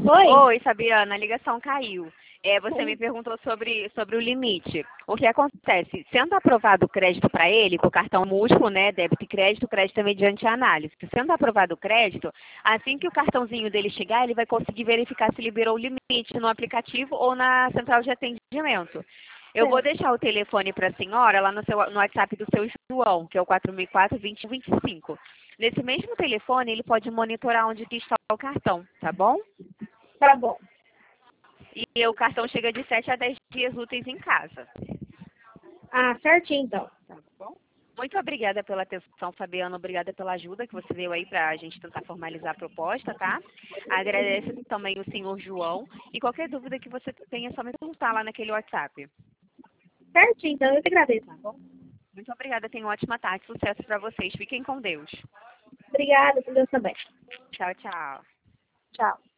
Oi? Oi, Fabiana, a ligação caiu. Você me perguntou sobre o limite. O que acontece? Sendo aprovado o crédito para ele, com o cartão múltiplo, né, débito e crédito é mediante análise. Sendo aprovado o crédito, assim que o cartãozinho dele chegar, ele vai conseguir verificar se liberou o limite no aplicativo ou na central de atendimento. Eu vou deixar o telefone para a senhora lá no WhatsApp do seu João, que é o 4004-2025. Nesse mesmo telefone, ele pode monitorar onde que está o cartão, tá bom? Tá bom. E o cartão chega de 7 a 10 dias úteis em casa. Ah, certinho então. Tá bom? Muito obrigada pela atenção, Fabiana. Obrigada pela ajuda que você deu aí para a gente tentar formalizar a proposta, tá? Agradeço também o senhor João. E qualquer dúvida que você tenha, é só me perguntar lá naquele WhatsApp. Certinho então, eu te agradeço. Tá bom? Muito obrigada. Tenha uma ótima tarde. Sucesso para vocês. Fiquem com Deus. Obrigada, com Deus também. Tchau, tchau. Tchau.